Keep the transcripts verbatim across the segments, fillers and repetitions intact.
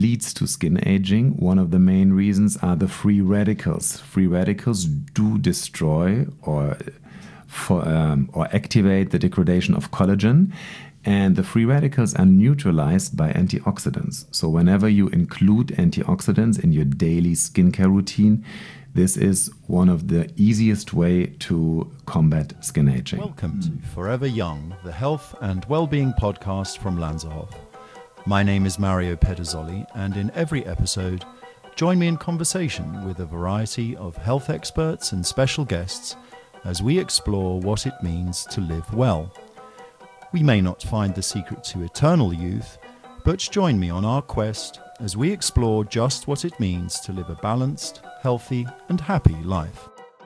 leads to skin aging. One of the main reasons are the free radicals. Free radicals do destroy or for, um, or activate the degradation of collagen, and the free radicals are neutralized by antioxidants. So whenever you include antioxidants in your daily skincare routine, this is one of the easiest way to combat skin aging. Welcome to Forever Young, the health and well-being podcast from Lanzerhof. My name is Mario Pederzoli, and in every episode, join me in conversation with a variety of health experts and special guests as we explore what it means to live well. We may not find the secret to eternal youth, but join me on our quest as we explore just what it means to live a balanced, healthy, and happy life.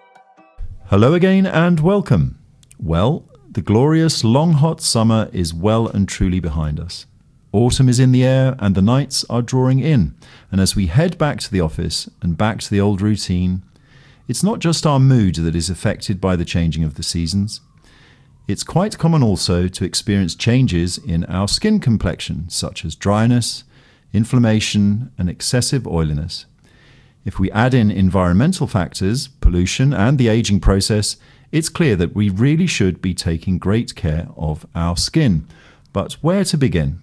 Hello again and welcome. Well, the glorious long hot summer is well and truly behind us. Autumn is in the air and the nights are drawing in, and as we head back to the office and back to the old routine, it's not just our mood that is affected by the changing of the seasons. It's quite common also to experience changes in our skin complexion, such as dryness, inflammation, and excessive oiliness. If we add in environmental factors, pollution, and the aging process, it's clear that we really should be taking great care of our skin. But where to begin?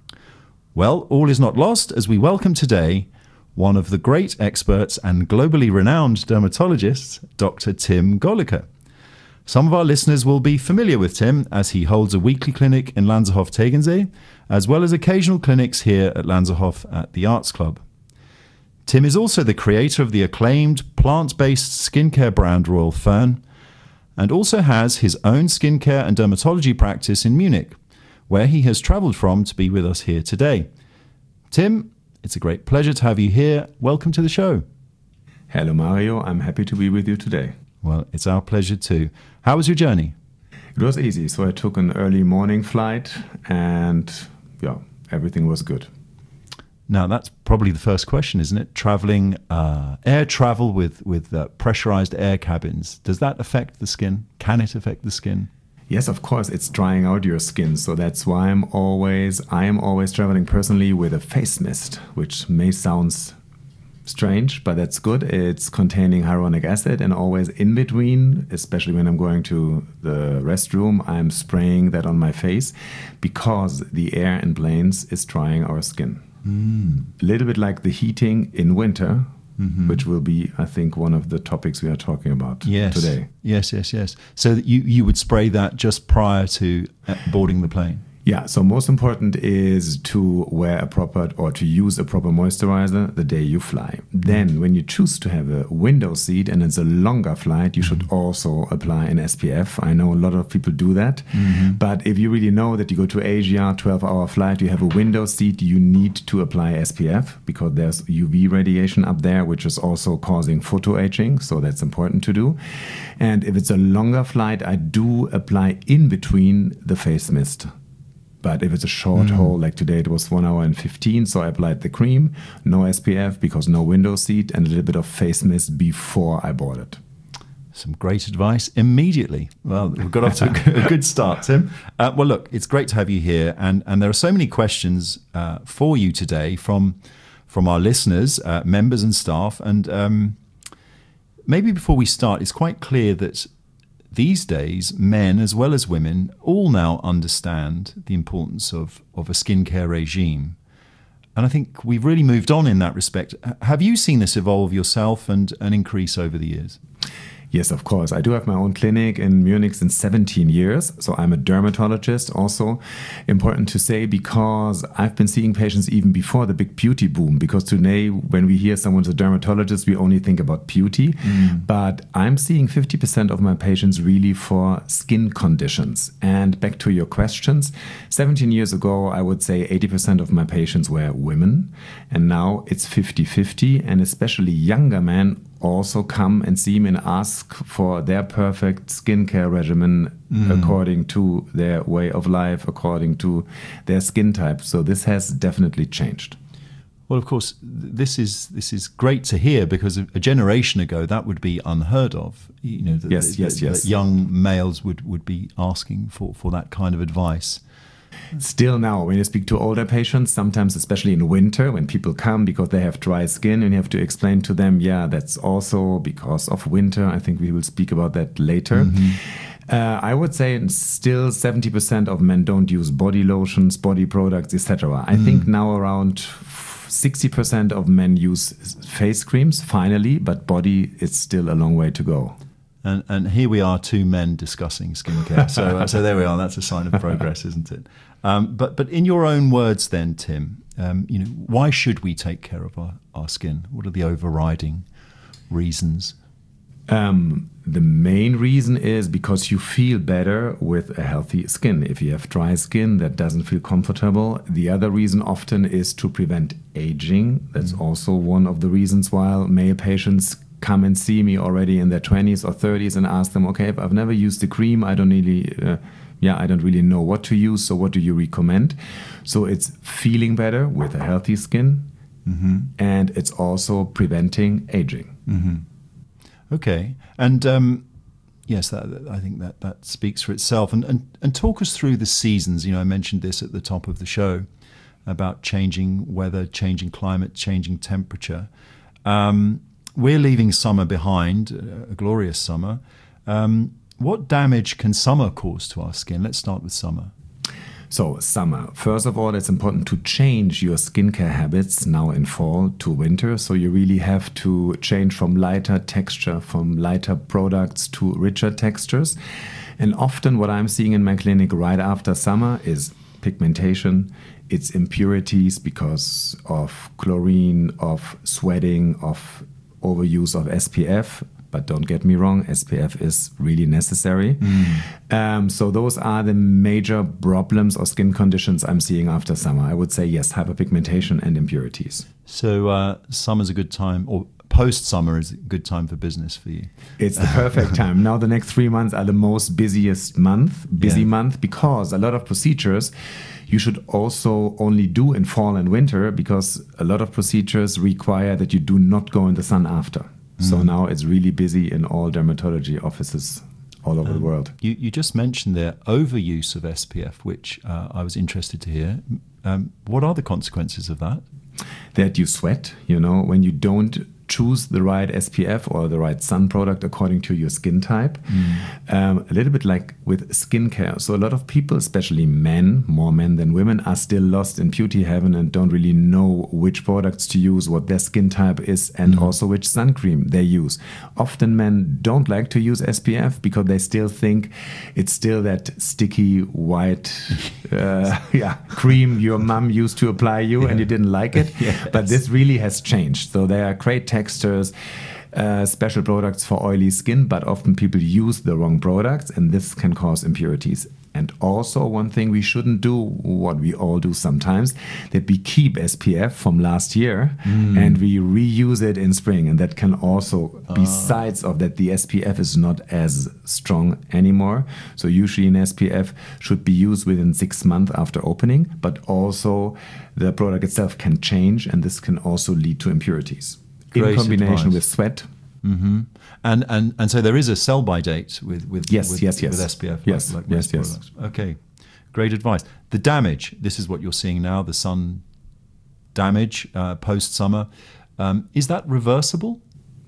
Well, all is not lost as we welcome today one of the great experts and globally renowned dermatologists, Doctor Tim Golliker. Some of our listeners will be familiar with Tim as he holds a weekly clinic in Lanzerhof Tegensee, as well as occasional clinics here at Lanzerhof at the Arts Club. Tim is also the creator of the acclaimed plant-based skincare brand Royal Fern, and also has his own skincare and dermatology practice in Munich, where he has travelled from to be with us here today. Tim, it's a great pleasure to have you here. Welcome to the show. Hello, Mario. I'm happy to be with you today. Well, it's our pleasure too. How was your journey? It was easy. So I took an early morning flight and yeah, everything was good. Now, that's probably the first question, isn't it? Traveling, uh, air travel with, with uh, pressurized air cabins. Does that affect the skin? Can it affect the skin? Yes, of course, it's drying out your skin. So that's why I'm always, I am always traveling personally with a face mist, which may sound strange, but that's good. It's containing hyaluronic acid, and always in between, especially when I'm going to the restroom, I'm spraying that on my face because the air in planes is drying our skin. Mm. A little bit like the heating in winter, mm-hmm. which will be, I think, one of the topics we are talking about yes. today. Yes, yes, yes. So you, you would spray that just prior to boarding the plane? Yeah, so most important is to wear a proper or to use a proper moisturizer the day you fly. Then when you choose to have a window seat and it's a longer flight, you should also apply an S P F. I know a lot of people do that. Mm-hmm. But if you really know that you go to Asia, twelve hour flight, you have a window seat, you need to apply S P F because there's U V radiation up there, which is also causing photoaging. So that's important to do. And if it's a longer flight, I do apply in between the face mist. But if it's a short mm. haul, like today it was one hour and fifteen, so I applied the cream, no S P F because no window seat, and a little bit of face mist before I boarded. Some great advice immediately. Well, we've got off to a good start, Tim. Uh, well, look, it's great to have you here, and, and there are so many questions uh, for you today from from our listeners, uh, members and staff, and um, maybe before we start, it's quite clear that these days, men as well as women all now understand the importance of, of a skincare regime. And I think we've really moved on in that respect. Have you seen this evolve yourself and, and increase over the years? Yes, of course. I do have my own clinic in Munich since seventeen years. So I'm a dermatologist also. Important to say because I've been seeing patients even before the big beauty boom. Because today, when we hear someone's a dermatologist, we only think about beauty. Mm. But I'm seeing fifty percent of my patients really for skin conditions. And back to your questions, seventeen years ago, I would say eighty percent of my patients were women. And now it's fifty-fifty. And especially younger men also come and see me and ask for their perfect skincare regimen mm. according to their way of life, according to their skin type. So this has definitely changed. Well, of course, this is this is great to hear because a generation ago that would be unheard of. You know, that, yes, that, yes, that yes. young males would, would be asking for, for that kind of advice. Still now, when you speak to older patients, sometimes, especially in winter, when people come because they have dry skin, and you have to explain to them, yeah, that's also because of winter. I think we will speak about that later. Mm-hmm. Uh, I would say still seventy percent of men don't use body lotions, body products, et cetera. I mm. think now around sixty percent of men use face creams, finally, but body, it's still a long way to go. And, and here we are, two men discussing skincare. So, uh, so there we are. That's a sign of progress, isn't it? Um, but but in your own words, then, Tim, um, you know, why should we take care of our, our skin? What are the overriding reasons? Um, the main reason is because you feel better with a healthy skin. If you have dry skin that doesn't feel comfortable, the other reason often is to prevent aging. That's mm-hmm. also one of the reasons why male patients come and see me already in their twenties or thirties and ask them, okay, if I've never used the cream, I don't really, uh, yeah, I don't really know what to use. So what do you recommend? So it's feeling better with a healthy skin, mm-hmm. and it's also preventing aging. Mm-hmm. Okay, and um, yes, that, I think that, that speaks for itself. And, and and talk us through the seasons. You know, I mentioned this at the top of the show about changing weather, changing climate, changing temperature. Um, we're leaving summer behind, a glorious summer. Um, what damage can summer cause to our skin? Let's start with summer. So summer, first of all, it's important to change your skincare habits now in fall to winter. So you really have to change from lighter texture, from lighter products to richer textures. And often what I'm seeing in my clinic right after summer is pigmentation, it's impurities because of chlorine, of sweating, of overuse of S P F. But don't get me wrong, S P F is really necessary. Mm. Um, so those are the major problems or skin conditions I'm seeing after summer. I would say yes, hyperpigmentation and impurities. So uh, summer's a good time, or post-summer is a good time for business for you? It's the perfect time. Now the next three months are the most busiest month, busy yeah. month, because a lot of procedures you should also only do in fall and winter, because a lot of procedures require that you do not go in the sun after. So now it's really busy in all dermatology offices all over um, the world. You, you just mentioned there overuse of S P F, which uh, I was interested to hear. Um, what are the consequences of that? That you sweat, you know, when you don't choose the right S P F or the right sun product according to your skin type. Mm. Um, a little bit like with skincare. So a lot of people, especially men, more men than women, are still lost in beauty heaven and don't really know which products to use, what their skin type is, and mm. also which sun cream they use. Often men don't like to use S P F because they still think it's still that sticky white uh, yeah, cream your mom used to apply you yeah. and you didn't like it. Yes. But this really has changed. So there are great textures, uh, special products for oily skin, but often people use the wrong products, and this can cause impurities. And also one thing we shouldn't do, what we all do sometimes, that we keep S P F from last year mm. and we reuse it in spring. And that can also, uh. besides of that, the S P F is not as strong anymore. So usually an S P F should be used within six months after opening, but also the product itself can change, and this can also lead to impurities. Great in combination advice. With sweat. Mm-hmm. And, and and so there is a sell-by date with with, yes, with, yes, yes. with S P F. Yes, like, like yes, yes. Products. Okay, great advice. The damage, this is what you're seeing now, the sun damage uh, post-summer. Um, is that reversible?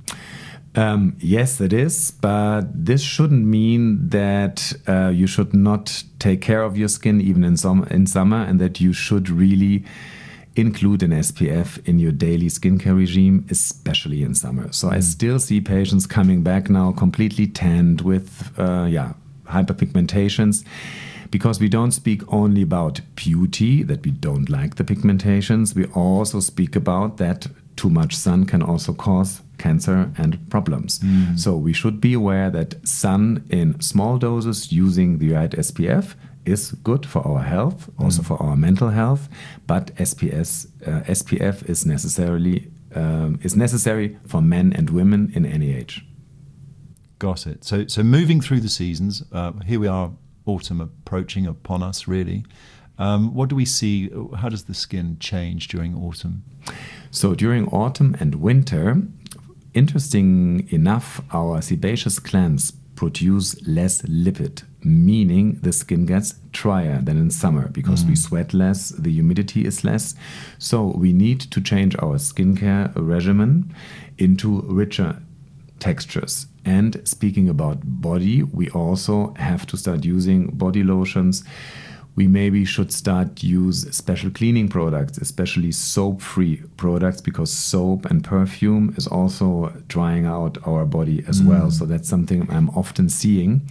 Um, yes, it is, but this shouldn't mean that uh, you should not take care of your skin even in, some, in summer, and that you should really include an S P F in your daily skincare regime, especially in summer. So mm. I still see patients coming back now completely tanned with uh, yeah, hyperpigmentations, because we don't speak only about beauty, that we don't like the pigmentations. We also speak about that too much sun can also cause cancer and problems. Mm. So we should be aware that sun in small doses using the right S P F is good for our health, also mm. for our mental health, but S P S, uh, S P F is necessarily um, is necessary for men and women in any age. Got it. So, so moving through the seasons, uh, here we are, autumn approaching upon us, really. Um, what do we see? How does the skin change during autumn? So during autumn and winter, interesting enough, our sebaceous glands produce less lipid, meaning the skin gets drier than in summer because mm. we sweat less, the humidity is less. So we need to change our skincare regimen into richer textures. And speaking about body, we also have to start using body lotions. We maybe should start use special cleaning products, especially soap-free products, because soap and perfume is also drying out our body as mm. well. So that's something I'm often seeing.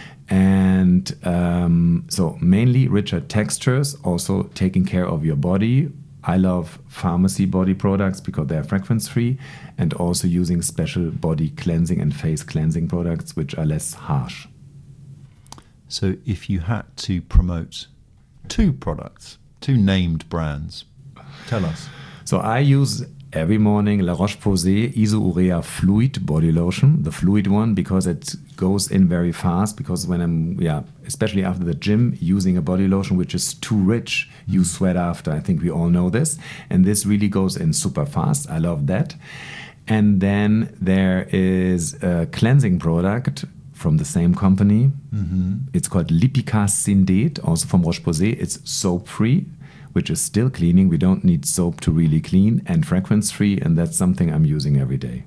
And um, so mainly richer textures, also taking care of your body. I love pharmacy body products because they are fragrance-free, and also using special body cleansing and face cleansing products, which are less harsh. So if you had to promote two products, two named brands, tell us. So I use every morning La Roche-Posay Isourea Fluid Body Lotion, the fluid one, because it goes in very fast. Because when I'm, yeah, especially after the gym, using a body lotion which is too rich, you sweat after. I think we all know this. And this really goes in super fast. I love that. And then there is a cleansing product from the same company. Mm-hmm. It's called Lipica Syndet, also from Roche-Posay. It's soap-free, which is still cleaning. We don't need soap to really clean, and fragrance-free, and that's something I'm using every day.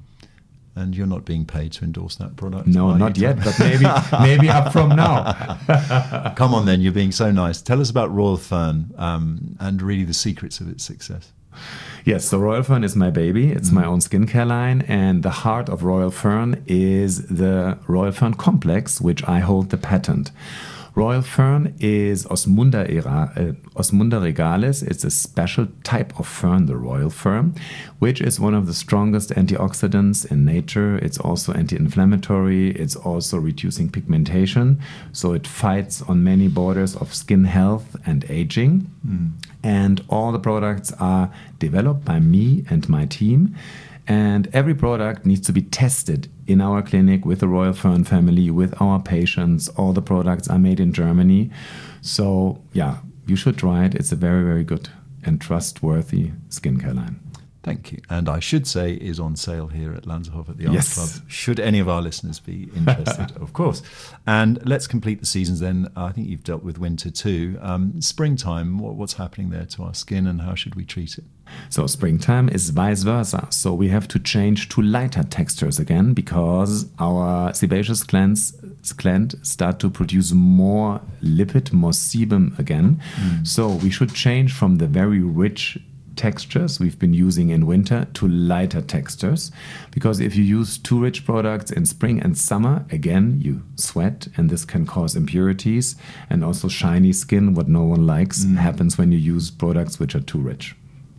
And you're not being paid to endorse that product? No, not yet, but maybe maybe up from now. Come on then, you're being so nice. Tell us about Royal Fern um, and really the secrets of its success. Yes, so Royal Fern is my baby. It's mm. my own skincare line. And the heart of Royal Fern is the Royal Fern Complex, which I hold the patent. Royal Fern is Osmunda, uh, Osmunda regalis. It's a special type of fern, the Royal Fern, which is one of the strongest antioxidants in nature. It's also anti-inflammatory. It's also reducing pigmentation. So it fights on many borders of skin health and aging. Mm. And all the products are developed by me and my team. And every product needs to be tested in our clinic with the Royal Fern family, with our patients. All the products are made in Germany. So, yeah, you should try it. It's a very, very good and trustworthy skincare line. Thank you. And I should say is on sale here at Lanzerhof at the Arts yes. Club, should any of our listeners be interested, of course. And let's complete the seasons then. I think you've dealt with winter too. Um, springtime, what, what's happening there to our skin and how should we treat it? So springtime is vice versa. So we have to change to lighter textures again because our sebaceous glands gland start to produce more lipid, more sebum again. Mm. So we should change from the very rich textures we've been using in winter to lighter textures, because if you use too rich products in spring and summer, again you sweat and this can cause impurities, and also shiny skin, what no one likes, mm. happens when you use products which are too rich.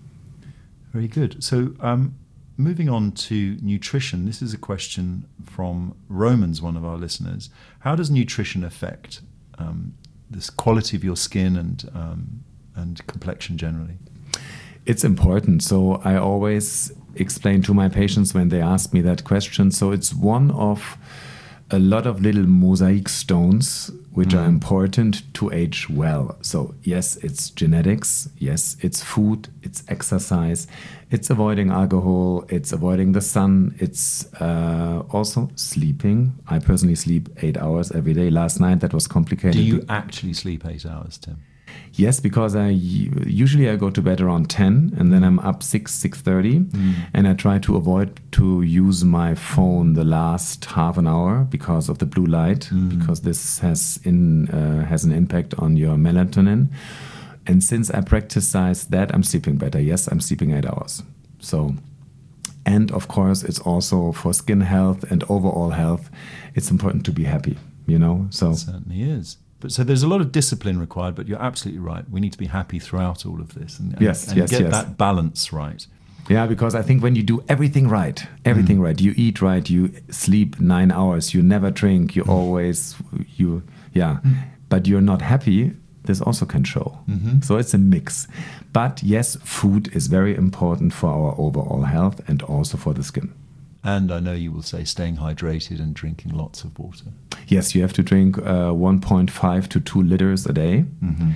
Very good. So um, moving on to nutrition, this is a question from Romans, one of our listeners. How does nutrition affect um, this quality of your skin and um, and complexion generally? It's important. So I always explain to my patients when they ask me that question. So it's one of a lot of little mosaic stones which mm. are important to age well. So yes, it's genetics. Yes, it's food. It's exercise. It's avoiding alcohol. It's avoiding the sun. It's uh, also sleeping. I personally sleep eight hours every day. Last night that was complicated. Do you actually sleep eight hours, Tim? Yes, because I usually I go to bed around ten and then I'm up six, six thirty mm. and I try to avoid to use my phone the last half an hour because of the blue light, mm. because this has in uh, has an impact on your melatonin. And since I practice that, I'm sleeping better. Yes, I'm sleeping eight hours. So, and of course, it's also for skin health and overall health. It's important to be happy, you know. So it certainly is. But so there's a lot of discipline required, but you're absolutely right. We need to be happy throughout all of this and, and, yes, and yes, get yes. that balance right. Yeah, because I think when you do everything right, everything mm. right, you eat right, you sleep nine hours, you never drink, you mm. always, you, yeah, mm. but you're not happy, this also can show. Mm-hmm. So it's a mix. But yes, food is very important for our overall health and also for the skin. And I know you will say staying hydrated and drinking lots of water. Yes, you have to drink uh, one point five to two liters a day. Mm-hmm.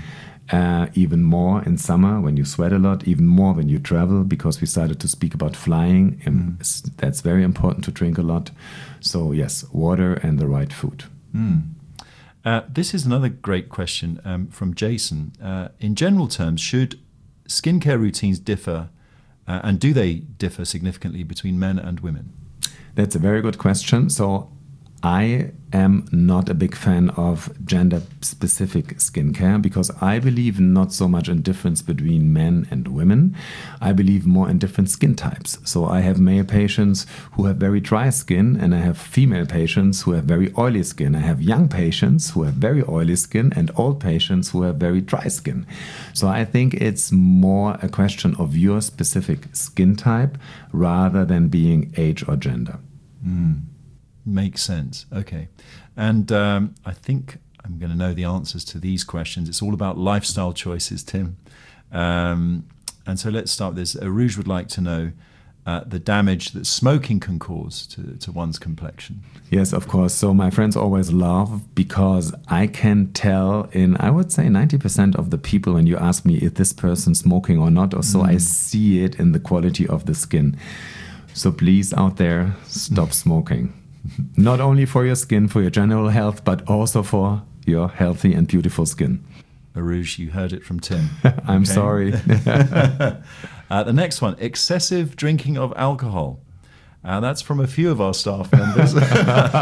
Uh, even more in summer when you sweat a lot, even more when you travel, because we started to speak about flying. Um, Mm. That's very important to drink a lot. So yes, water and the right food. Mm. Uh, this is another great question um, from Jason. Uh, in general terms, should skincare routines differ, uh, and do they differ significantly between men and women? That's a very good question. So I am not a big fan of gender-specific skincare because I believe not so much in difference between men and women. I believe more in different skin types. So I have male patients who have very dry skin, and I have female patients who have very oily skin. I have young patients who have very oily skin and old patients who have very dry skin. So I think it's more a question of your specific skin type rather than being age or gender. Mm. Makes sense. Okay. And um, I think I'm going to know the answers to these questions. It's all about lifestyle choices, Tim. Um, and so let's start with this. Arouge would like to know uh, the damage that smoking can cause to, to one's complexion. Yes, of course. So my friends always laugh because I can tell in, I would say, ninety percent of the people when you ask me if this person's smoking or not, or so, mm. I see it in the quality of the skin. So please, out there, stop smoking. Not only for your skin, for your general health, but also for your healthy and beautiful skin. Arouge, you heard it from Tim. I'm sorry. uh, the next one, excessive drinking of alcohol. Uh, that's from a few of our staff members. In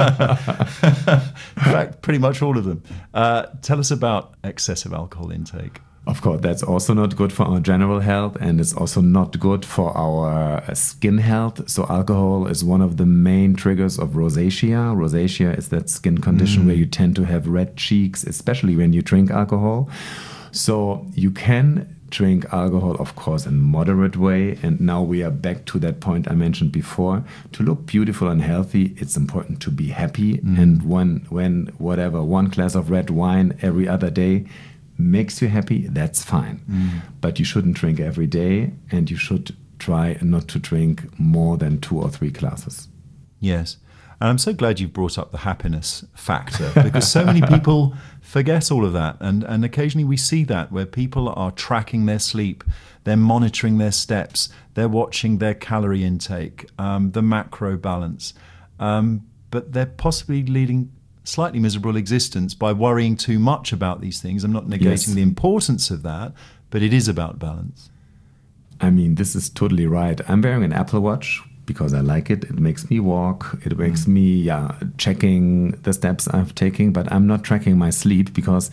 fact, pretty much all of them. Uh, tell us about excessive alcohol intake. Of course, that's also not good for our general health, and it's also not good for our skin health. So alcohol is one of the main triggers of rosacea. Rosacea is that skin condition mm. where you tend to have red cheeks, especially when you drink alcohol. So you can drink alcohol, of course, in moderate way. And now we are back to that point I mentioned before. To look beautiful and healthy, it's important to be happy. Mm. And when, when whatever, one glass of red wine every other day makes you happy, that's fine. Mm. But you shouldn't drink every day, and you should try not to drink more than two or three glasses. Yes. And I'm so glad you've brought up the happiness factor, because so many people forget all of that. And, and occasionally we see that where people are tracking their sleep, they're monitoring their steps, they're watching their calorie intake, um, the macro balance, um, but they're possibly leading slightly miserable existence by worrying too much about these things. I'm not negating yes. the importance of that, but it is about balance. I mean, this is totally right. I'm wearing an Apple Watch because I like it. It makes me walk. It makes mm. me yeah, checking the steps I've taken, but I'm not tracking my sleep because,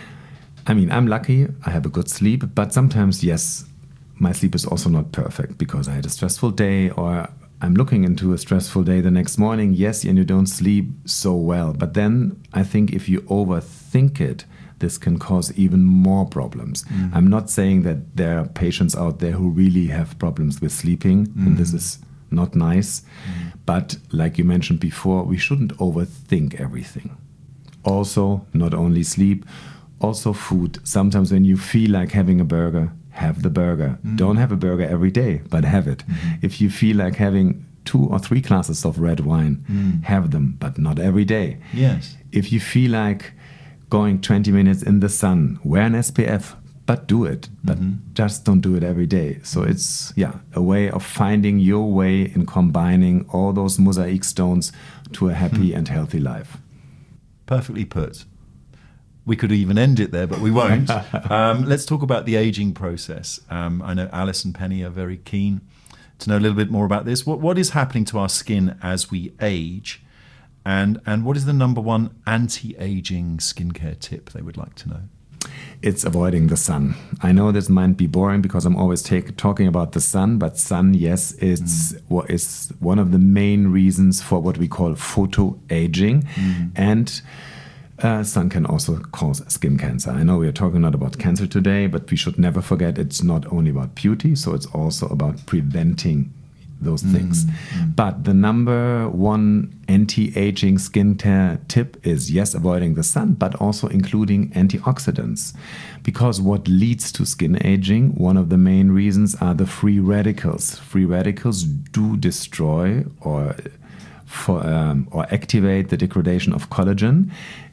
I mean, I'm lucky. I have a good sleep, but sometimes, yes, my sleep is also not perfect because I had a stressful day, or I'm looking into a stressful day the next morning, yes, and you don't sleep so well. But then I think if you overthink it, this can cause even more problems. Mm. I'm not saying that there are patients out there who really have problems with sleeping, mm. and this is not nice. Mm. But like you mentioned before, we shouldn't overthink everything. Also, not only sleep, also food. Sometimes when you feel like having a burger, have the burger. Mm. Don't have a burger every day, but have it. Mm. If you feel like having two or three glasses of red wine, mm. have them, but not every day. Yes. If you feel like going twenty minutes in the sun, wear an S P F, but do it. But mm-hmm. just don't do it every day. So it's, yeah, a way of finding your way in combining all those mosaic stones to a happy mm. and healthy life. Perfectly put. We could even end it there, but we won't. um, let's talk about the aging process. Um, I know Alice and Penny are very keen to know a little bit more about this. What What is happening to our skin as we age? And, and what is the number one anti-aging skincare tip they would like to know? It's avoiding the sun. I know this might be boring because I'm always take, talking about the sun, but sun, yes, it's mm. what is one of the main reasons for what we call photoaging. Mm. And Uh, sun can also cause skin cancer. I know we are talking not about cancer today, but we should never forget it's not only about beauty, so it's also about preventing those things. Mm-hmm. But the number one anti-aging skincare tip is, yes, avoiding the sun, but also including antioxidants. Because what leads to skin aging, one of the main reasons are the free radicals. Free radicals do destroy or, for, um, or activate the degradation of collagen.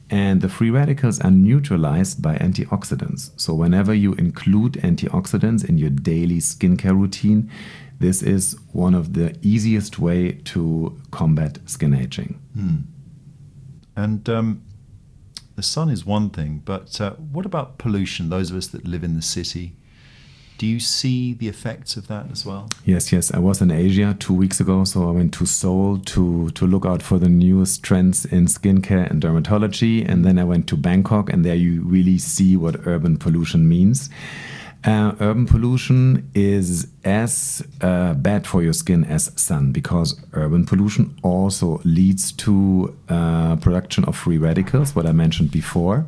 And the free radicals are neutralized by antioxidants. So whenever you include antioxidants in your daily skincare routine, this is one of the easiest way to combat skin aging. Hmm. And um, the sun is one thing, but uh, what about pollution? Those of us that live in the city, do you see the effects of that as well? Yes, yes. I was in Asia two weeks ago, so I went to Seoul to, to look out for the newest trends in skincare and dermatology. And then I went to Bangkok, and there you really see what urban pollution means. Uh, urban pollution is as uh, bad for your skin as sun, because urban pollution also leads to uh, production of free radicals, what I mentioned before.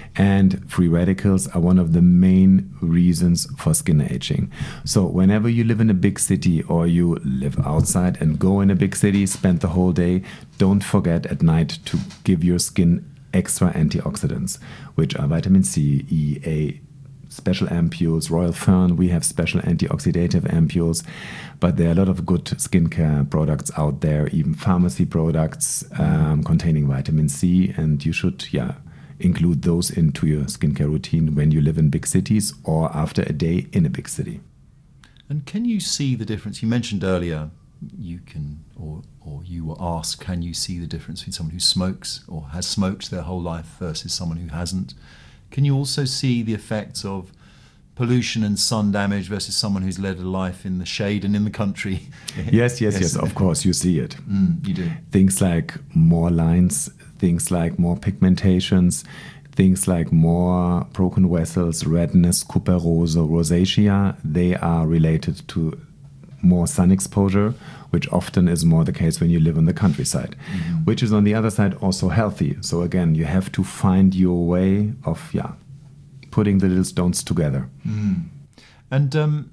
And free radicals are one of the main reasons for skin aging. So whenever you live in a big city or you live outside and go in a big city, spend the whole day, don't forget at night to give your skin extra antioxidants, which are vitamin C, E, A, special ampules, Royal Fern, we have special antioxidative ampules, but there are a lot of good skincare products out there, even pharmacy products um, containing vitamin C, and you should, yeah, include those into your skincare routine when you live in big cities or after a day in a big city. And can you see the difference? You mentioned earlier you can, or or you were asked, can you see the difference between someone who smokes or has smoked their whole life versus someone who hasn't? Can you also see the effects of pollution and sun damage versus someone who's led a life in the shade and in the country? Yes, yes, yes, yes, of course, you see it. Mm, you do. Things like more lines, things like more pigmentations, things like more broken vessels, redness, cuperose, rosacea, they are related to more sun exposure, which often is more the case when you live on the countryside, mm-hmm. which is on the other side also healthy. So again, you have to find your way of, yeah, putting the little stones together. Mm. And um,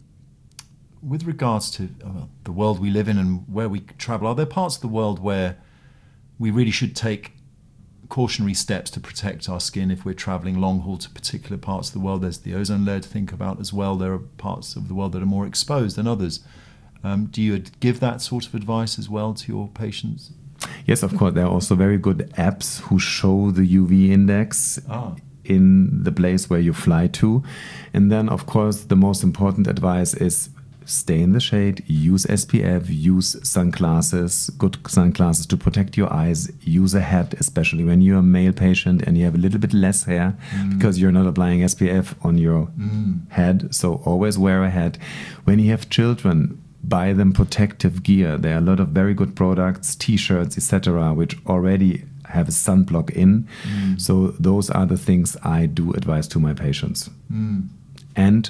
with regards to uh, the world we live in and where we travel, are there parts of the world where we really should take cautionary steps to protect our skin if we're traveling long haul to particular parts of the world? There's the ozone layer to think about as well. There are parts of the world that are more exposed than others. Um, do you give that sort of advice as well to your patients? Yes, of course. There are also very good apps who show the U V index ah. in the place where you fly to. And then, of course, the most important advice is stay in the shade, use S P F, use sunglasses, good sunglasses to protect your eyes, use a hat, especially when you're a male patient and you have a little bit less hair mm. because you're not applying S P F on your mm. head. So always wear a hat. When you have children, buy them protective gear. There are a lot of very good products, t-shirts, et cetera, which already have a sunblock in. Mm. So those are the things I do advise to my patients. Mm. And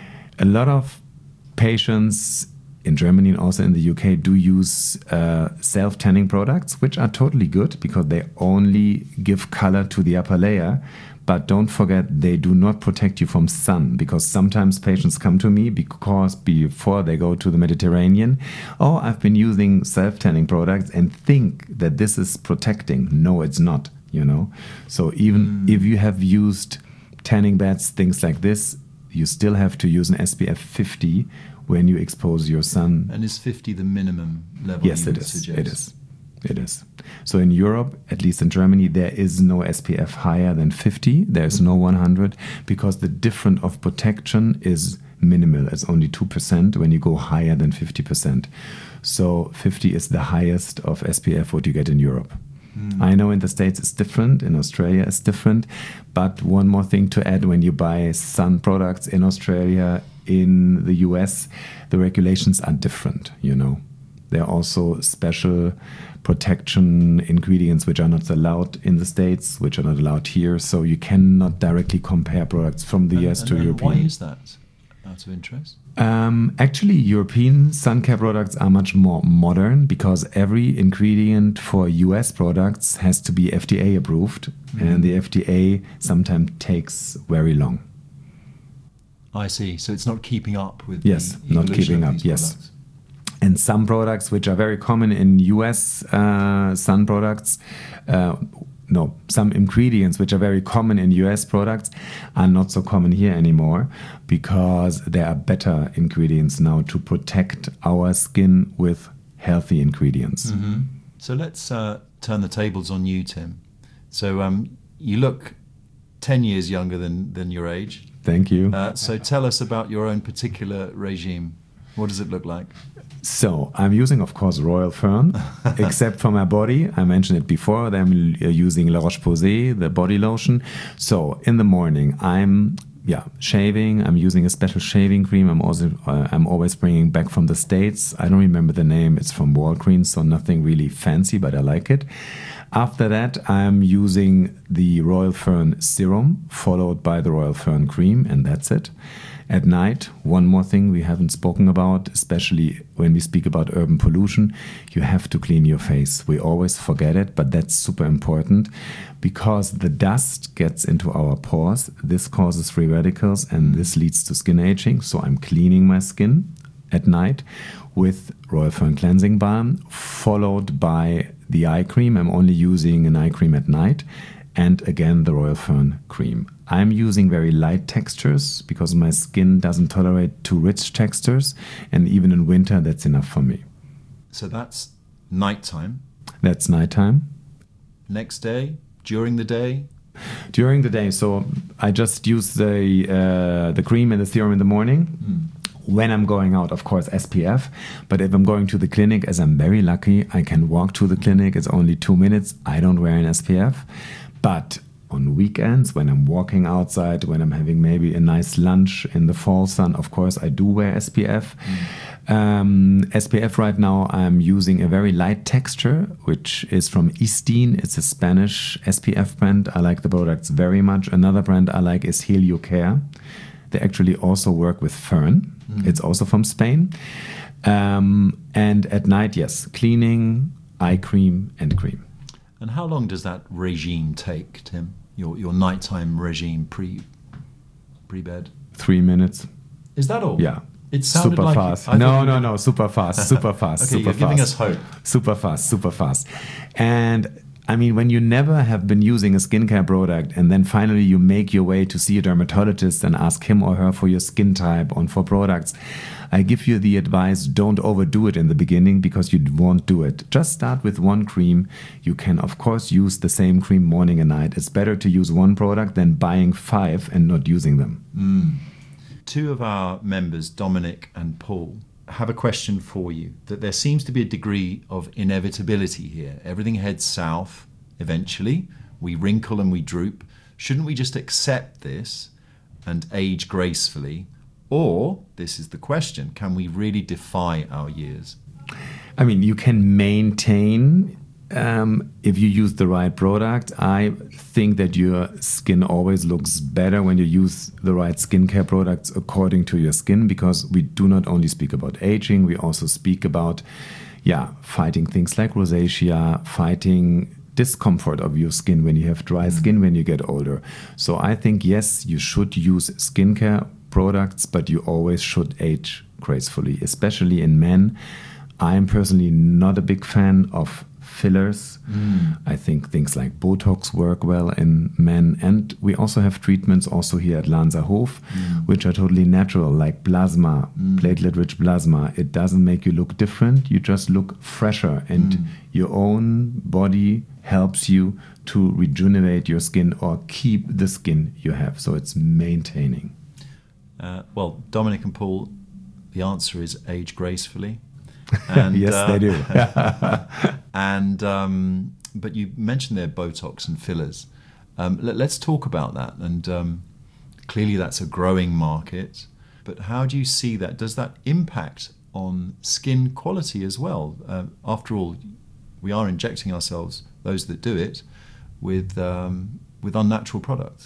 a lot of patients in Germany and also in the U K do use uh, self-tanning products, which are totally good because they only give color to the upper layer. But don't forget, they do not protect you from sun, because sometimes patients come to me because before they go to the Mediterranean, oh, I've been using self-tanning products and think that this is protecting. No, it's not, you know. So even mm. if you have used tanning beds, things like this, you still have to use an S P F fifty when you expose your sun. And is fifty the minimum level? Yes, you it would is. Suggest? It is. It is. So in Europe, at least in Germany, there is no S P F higher than fifty. There's no one hundred because the difference of protection is minimal. It's only two percent when you go higher than fifty percent. So fifty is the highest of S P F what you get in Europe. Mm. I know in the States it's different, in Australia it's different. But one more thing to add, when you buy sun products in Australia, in the U S, the regulations are different, you know. There are also special protection ingredients which are not allowed in the States, which are not allowed here. So you cannot directly compare products from the and, U S and, to and European. Why is that, out of interest? Um, actually, European sun care products are much more modern because every ingredient for U S products has to be F D A approved. Mm-hmm. And the F D A sometimes takes very long. I see. So it's not keeping up with yes, the not keeping up, yes. Products. And some products which are very common in U S uh, sun products, uh, no, some ingredients which are very common in U S products are not so common here anymore because there are better ingredients now to protect our skin with healthy ingredients. Mm-hmm. So let's uh, turn the tables on you, Tim. So um, you look ten years younger than, than your age. Thank you. Uh, so tell us about your own particular regime. What does it look like? So I'm using, of course, Royal Fern, except for my body. I mentioned it before. I'm using La Roche-Posay, the body lotion. So in the morning, I'm yeah shaving. I'm using a special shaving cream. I'm also uh, I'm always bringing back from the States. I don't remember the name. It's from Walgreens, so nothing really fancy, but I like it. After that, I'm using the Royal Fern serum, followed by the Royal Fern cream, and that's it. At night, one more thing we haven't spoken about, especially when we speak about urban pollution, you have to clean your face. We always forget it, but that's super important because the dust gets into our pores. This causes free radicals and this leads to skin aging. So I'm cleaning my skin at night with Royal Fern Cleansing Balm, followed by the eye cream. I'm only using an eye cream at night. And again, the Royal Fern cream. I'm using very light textures because my skin doesn't tolerate too rich textures. And even in winter, that's enough for me. So that's nighttime. That's nighttime. Next day, during the day? During the day. So I just use the, uh, the cream and the serum in the morning. Mm. When I'm going out, of course, S P F. But if I'm going to the clinic, as I'm very lucky, I can walk to the clinic. It's only two minutes. I don't wear an S P F. But on weekends, when I'm walking outside, when I'm having maybe a nice lunch in the fall sun, of course, I do wear S P F. Mm. Um, S P F right now, I'm using a very light texture, which is from Istine. It's a Spanish S P F brand. I like the products very much. Another brand I like is Helio Care. They actually also work with Fern. Mm. It's also from Spain. Um, and at night, yes, cleaning, eye cream, and cream. And how long does that regime take, Tim? Your your nighttime regime pre pre bed? Three minutes. Is that all? Yeah. It sounded super like fast. You, no, no, no. Super fast. Super fast. Okay, super you're giving fast. us hope. Super fast. Super fast. And I mean, when you never have been using a skincare product and then finally you make your way to see a dermatologist and ask him or her for your skin type and for products, I give you the advice, don't overdo it in the beginning because you won't do it. Just start with one cream. You can, of course, use the same cream morning and night. It's better to use one product than buying five and not using them. Mm. Two of our members, Dominic and Paul, have a question for you, that there seems to be a degree of inevitability here. Everything heads south eventually. We wrinkle and we droop. Shouldn't we just accept this and age gracefully? Or, this is the question, can we really defy our years? I mean, you can maintain um, if you use the right product. I think that your skin always looks better when you use the right skincare products according to your skin, because we do not only speak about aging, we also speak about, yeah, fighting things like rosacea, fighting discomfort of your skin when you have dry skin when you get older. So I think, yes, you should use skincare products, but you always should age gracefully, especially in men. I am personally not a big fan of fillers. Mm. I think things like Botox work well in men, and we also have treatments also here at Lanzerhof, mm. which are totally natural, like plasma, mm. platelet-rich plasma. It doesn't make you look different, you just look fresher, and mm. your own body helps you to rejuvenate your skin or keep the skin you have. So it's maintaining. Uh, well, Dominic and Paul, the answer is age gracefully. And, yes, uh, they do. and um, but you mentioned there Botox and fillers. Um, let, let's talk about that. And um, clearly, that's a growing market. But how do you see that? Does that impact on skin quality as well? Uh, after all, we are injecting ourselves, those that do it, with um, with unnatural products.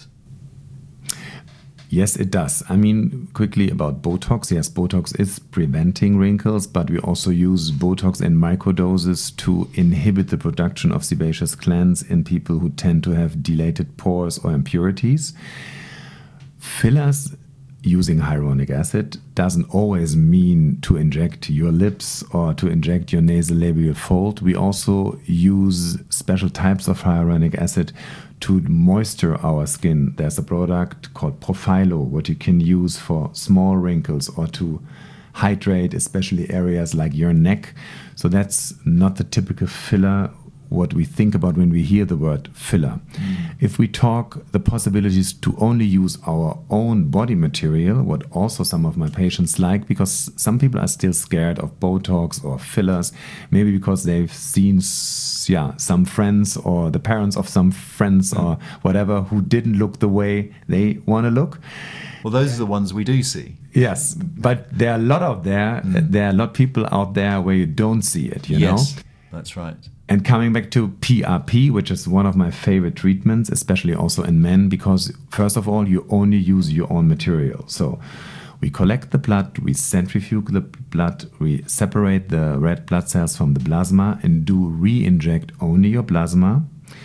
Yes, it does. I mean, quickly about Botox. Yes, Botox is preventing wrinkles, but we also use Botox in microdoses to inhibit the production of sebaceous glands in people who tend to have dilated pores or impurities. Fillers using hyaluronic acid doesn't always mean to inject your lips or to inject your nasolabial fold. We also use special types of hyaluronic acid to moisture our skin. There's a product called Profilo, what you can use for small wrinkles or to hydrate, especially areas like your neck. So that's not the typical filler what we think about when we hear the word filler. Mm. If we talk the possibilities to only use our own body material, what also some of my patients like, because some people are still scared of Botox or fillers, maybe because they've seen yeah, some friends or the parents of some friends mm. or whatever who didn't look the way they want to look. Well, those are the ones we do see. Yes, but there are a lot of there. Mm. There are a lot of people out there where you don't see it, you yes, know? That's right. And coming back to P R P, which is one of my favorite treatments, especially also in men, because first of all, you only use your own material. So we collect the blood, we centrifuge the blood, we separate the red blood cells from the plasma and do re-inject only your plasma.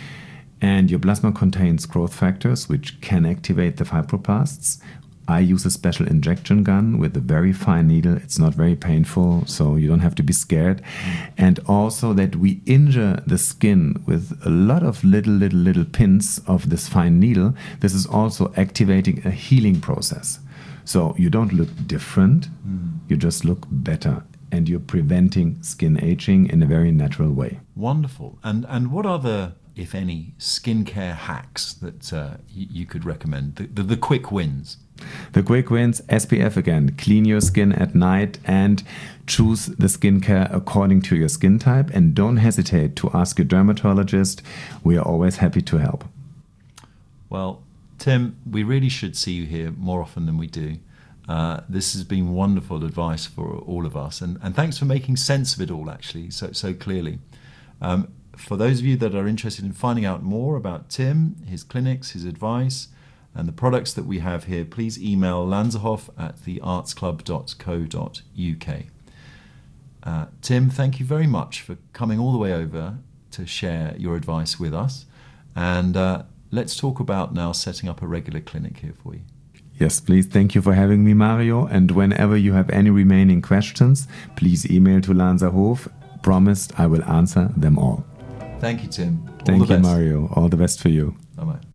And your plasma contains growth factors, which can activate the fibroblasts. I use a special injection gun with a very fine needle. It's not very painful, so you don't have to be scared. And also that we injure the skin with a lot of little, little, little pins of this fine needle. This is also activating a healing process. So you don't look different, mm. you just look better. And you're preventing skin aging in a very natural way. Wonderful. And and what other, if any, skincare hacks that uh, you, you could recommend? The, the, the quick wins. The quick wins, S P F again. Clean your skin at night and choose the skincare according to your skin type. And don't hesitate to ask your dermatologist. We are always happy to help. Well, Tim, we really should see you here more often than we do. Uh, this has been wonderful advice for all of us. And, and thanks for making sense of it all, actually, so, so clearly. Um, for those of you that are interested in finding out more about Tim, his clinics, his advice, and the products that we have here, please email lanzerhof at the arts club dot co dot u k. Uh, Tim, thank you very much for coming all the way over to share your advice with us. And uh, let's talk about now setting up a regular clinic here for you. Yes, please. Thank you for having me, Mario. And whenever you have any remaining questions, please email to Lanzerhof. Promised I will answer them all. Thank you, Tim. All Thank the you, best. Mario. All the best for you. Bye-bye.